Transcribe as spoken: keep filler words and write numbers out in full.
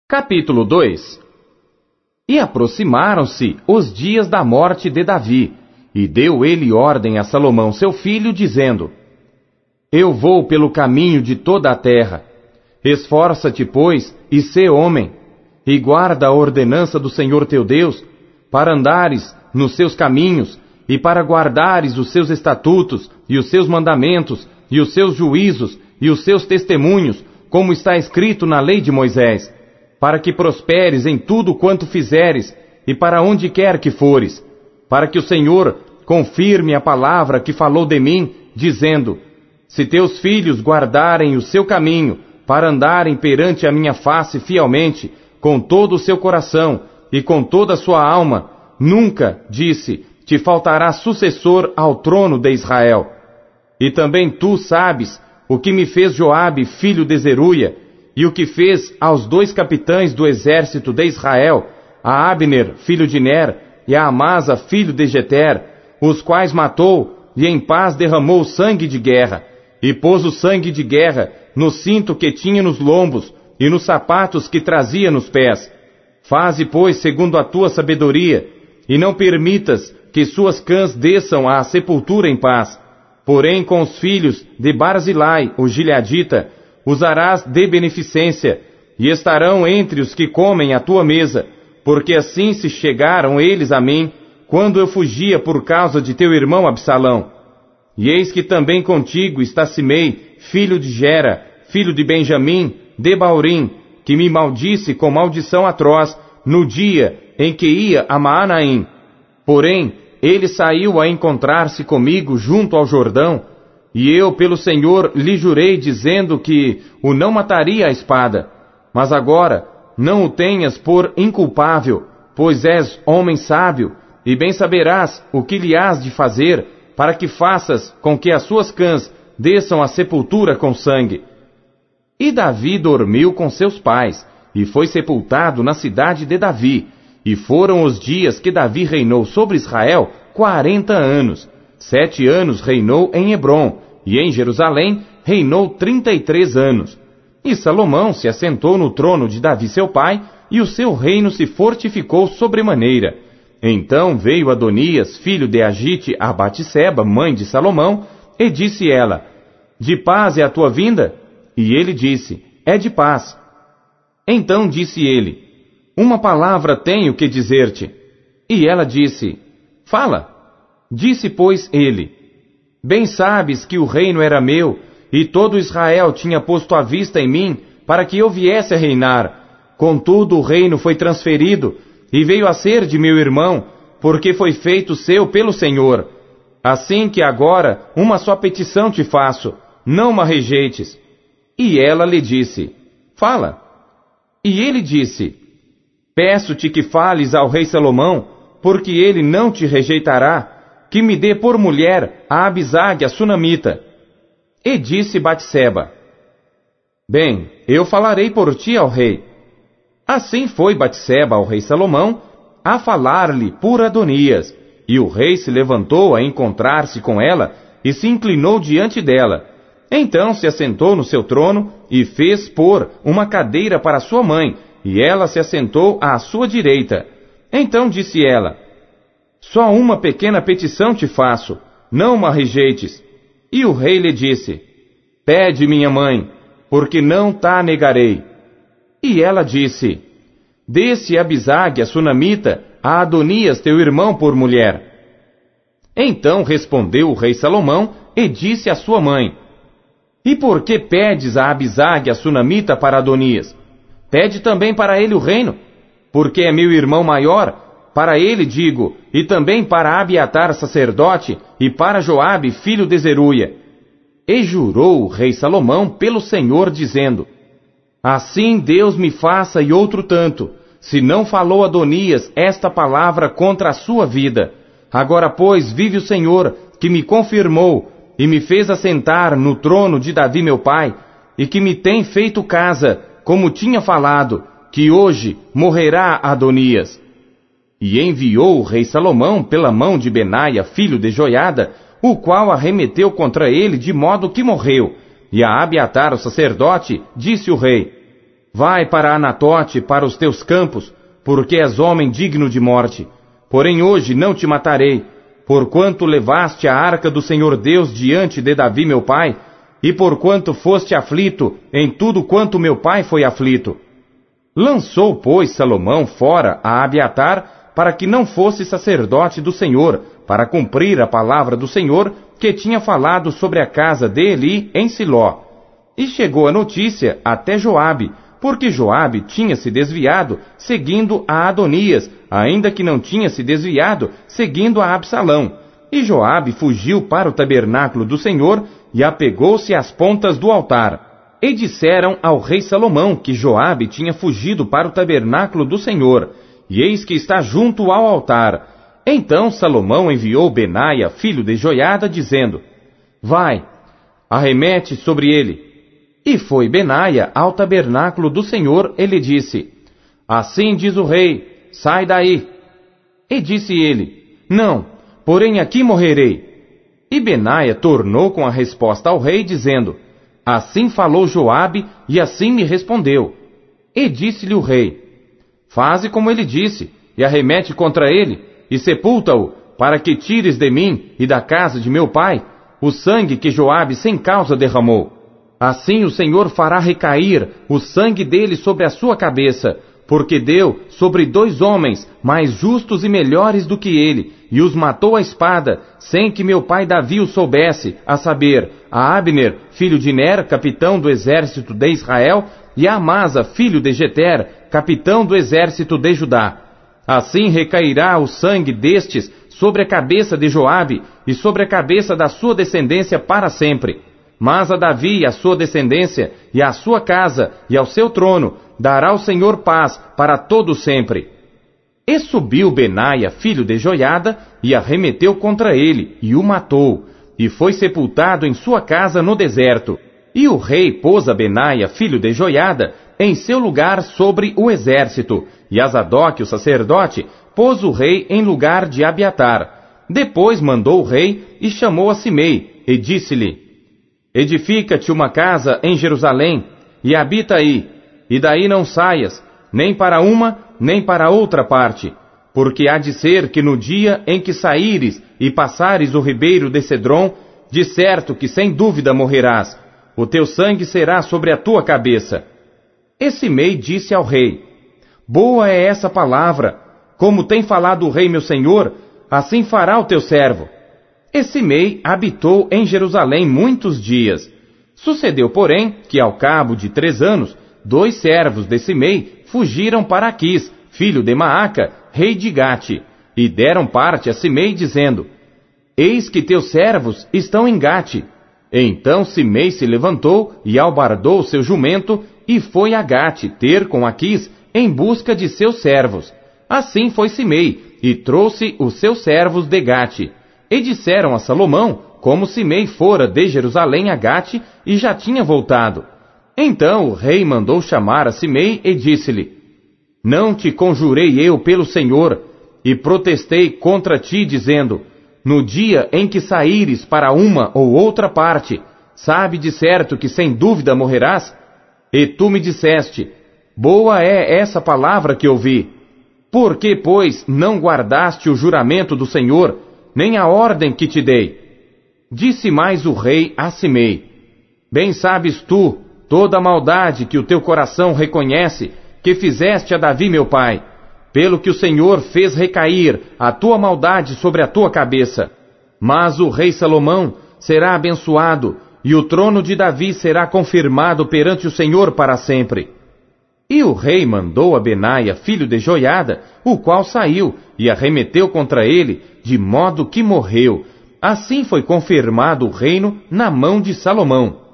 Capítulo dois. E aproximaram-se os dias da morte de Davi, e deu ele ordem a Salomão seu filho, dizendo: Eu vou pelo caminho de toda a terra. Esforça-te, pois, e sê homem, e guarda a ordenança do Senhor teu Deus, para andares nos seus caminhos, e para guardares os seus estatutos, e os seus mandamentos, e os seus juízos, e os seus testemunhos, como está escrito na lei de Moisés, para que prosperes em tudo quanto fizeres, e para onde quer que fores, para que o Senhor confirme a palavra que falou de mim, dizendo: Se teus filhos guardarem o seu caminho, para andarem perante a minha face fielmente, com todo o seu coração e com toda a sua alma, nunca, disse, te faltará sucessor ao trono de Israel. E também tu sabes o que me fez Joabe, filho de Zeruia, e o que fez aos dois capitães do exército de Israel, a Abner, filho de Ner, e a Amasa, filho de Jeter, os quais matou, e em paz derramou sangue de guerra, e pôs o sangue de guerra no cinto que tinha nos lombos, e nos sapatos que trazia nos pés. Faze, pois, segundo a tua sabedoria, e não permitas que suas cãs desçam à sepultura em paz. Porém, com os filhos de Barzilai, o gileadita, usarás de beneficência, e estarão entre os que comem à tua mesa, porque assim se chegaram eles a mim, quando eu fugia por causa de teu irmão Absalão. E eis que também contigo está Simei, filho de Gera, filho de Benjamim, de Baurim, que me maldisse com maldição atroz, no dia em que ia a Maanaim. Porém, ele saiu a encontrar-se comigo junto ao Jordão, e eu pelo Senhor lhe jurei, dizendo que o não mataria a espada. Mas agora não o tenhas por inculpável, pois és homem sábio, e bem saberás o que lhe hás de fazer, para que faças com que as suas cãs desçam à sepultura com sangue. E Davi dormiu com seus pais, e foi sepultado na cidade de Davi. E foram os dias que Davi reinou sobre Israel quarenta anos. Sete anos reinou em Hebrom, e em Jerusalém reinou trinta e três anos. E Salomão se assentou no trono de Davi seu pai, e o seu reino se fortificou sobremaneira. Então veio Adonias, filho de Agite, a Batseba, mãe de Salomão, e disse ela: De paz é a tua vinda? E ele disse: É de paz. Então disse ele: Uma palavra tenho que dizer-te. E ela disse: Fala. Disse, pois, ele: Bem sabes que o reino era meu, e todo Israel tinha posto a vista em mim, para que eu viesse a reinar. Contudo, o reino foi transferido, e veio a ser de meu irmão, porque foi feito seu pelo Senhor. Assim que agora uma só petição te faço, não ma rejeites. E ela lhe disse: Fala. E ele disse: Peço-te que fales ao rei Salomão, porque ele não te rejeitará, que me dê por mulher a Abisag, a sunamita. E disse Batseba: Bem, eu falarei por ti ao rei. Assim foi Batseba ao rei Salomão, a falar-lhe por Adonias, e o rei se levantou a encontrar-se com ela, e se inclinou diante dela. Então se assentou no seu trono, e fez pôr uma cadeira para sua mãe, e ela se assentou à sua direita. Então disse ela: Só uma pequena petição te faço, não ma rejeites. E o rei lhe disse: Pede, minha mãe, porque não ta negarei. E ela disse: Dê-se Abisag, a sunamita, a Adonias, teu irmão, por mulher. Então respondeu o rei Salomão, e disse à sua mãe: E por que pedes a Abisag, a sunamita, para Adonias? Pede também para ele o reino, porque é meu irmão maior. Para ele digo, e também para Abiatar, sacerdote, e para Joabe, filho de Zeruia. E jurou o rei Salomão pelo Senhor, dizendo: Assim Deus me faça e outro tanto, se não falou Adonias esta palavra contra a sua vida. Agora, pois, vive o Senhor, que me confirmou, e me fez assentar no trono de Davi meu pai, e que me tem feito casa, como tinha falado, que hoje morrerá Adonias. E enviou o rei Salomão pela mão de Benaia, filho de Joiada, o qual arremeteu contra ele de modo que morreu. E a Abiatar, o sacerdote, disse o rei: vai para Anatote, para os teus campos, porque és homem digno de morte. Porém hoje não te matarei, porquanto levaste a arca do Senhor Deus diante de Davi meu pai, e porquanto foste aflito em tudo quanto meu pai foi aflito. Lançou, pois, Salomão fora a Abiatar, para que não fosse sacerdote do Senhor, para cumprir a palavra do Senhor, que tinha falado sobre a casa de Eli em Siló. E chegou a notícia até Joabe, porque Joabe tinha se desviado, seguindo a Adonias, ainda que não tinha se desviado, seguindo a Absalão. E Joabe fugiu para o tabernáculo do Senhor, e apegou-se às pontas do altar. E disseram ao rei Salomão que Joabe tinha fugido para o tabernáculo do Senhor, e eis que está junto ao altar. Então Salomão enviou Benaia, filho de Joiada, dizendo: Vai, arremete sobre ele. E foi Benaia ao tabernáculo do Senhor, e lhe disse: Assim diz o rei, sai daí. E disse ele: Não, porém aqui morrerei. E Benaia tornou com a resposta ao rei, dizendo: Assim falou Joabe, e assim me respondeu. E disse-lhe o rei: Faze como ele disse, e arremete contra ele, e sepulta-o, para que tires de mim e da casa de meu pai o sangue que Joabe sem causa derramou. Assim o Senhor fará recair o sangue dele sobre a sua cabeça, porque deu sobre dois homens mais justos e melhores do que ele, e os matou à espada, sem que meu pai Davi o soubesse, a saber, a Abner, filho de Ner, capitão do exército de Israel, e a Amasa, filho de Jeter, capitão do exército de Judá. Assim recairá o sangue destes sobre a cabeça de Joabe e sobre a cabeça da sua descendência para sempre. Mas a Davi e a sua descendência, e à sua casa, e ao seu trono, dará o Senhor paz para todo sempre. E subiu Benaia, filho de Joiada, e arremeteu contra ele, e o matou, e foi sepultado em sua casa no deserto. E o rei pôs a Benaia, filho de Joiada, em seu lugar sobre o exército, e a Zadok, o sacerdote, pôs o rei em lugar de Abiatar. Depois mandou o rei, e chamou a Simei, e disse-lhe: Edifica-te uma casa em Jerusalém, e habita aí, e daí não saias, nem para uma, nem para outra parte, porque há de ser que no dia em que saíres e passares o ribeiro de Cedron, de certo que sem dúvida morrerás, o teu sangue será sobre a tua cabeça. E Simei disse ao rei: Boa é essa palavra, como tem falado o rei meu senhor, assim fará o teu servo. E Simei habitou em Jerusalém muitos dias. Sucedeu, porém, que ao cabo de três anos, dois servos de Simei fugiram para Aquis, filho de Maaca, rei de Gate, e deram parte a Simei, dizendo: Eis que teus servos estão em Gate. Então Simei se levantou e albardou seu jumento, e foi a Gate ter com Aquis em busca de seus servos. Assim foi Simei, e trouxe os seus servos de Gate. E disseram a Salomão como Simei fora de Jerusalém a Gate e já tinha voltado. Então o rei mandou chamar a Simei e disse-lhe: Não te conjurei eu pelo Senhor, e protestei contra ti, dizendo: No dia em que saíres para uma ou outra parte, sabe de certo que sem dúvida morrerás? E tu me disseste: Boa é essa palavra que ouvi. Por que, pois, não guardaste o juramento do Senhor, nem a ordem que te dei? Disse mais o rei a Simei: Bem sabes tu toda a maldade que o teu coração reconhece que fizeste a Davi meu pai, pelo que o Senhor fez recair a tua maldade sobre a tua cabeça. Mas o rei Salomão será abençoado, e o trono de Davi será confirmado perante o Senhor para sempre. E o rei mandou a Benaia, filho de Joiada, o qual saiu e arremeteu contra ele, de modo que morreu. Assim foi confirmado o reino na mão de Salomão.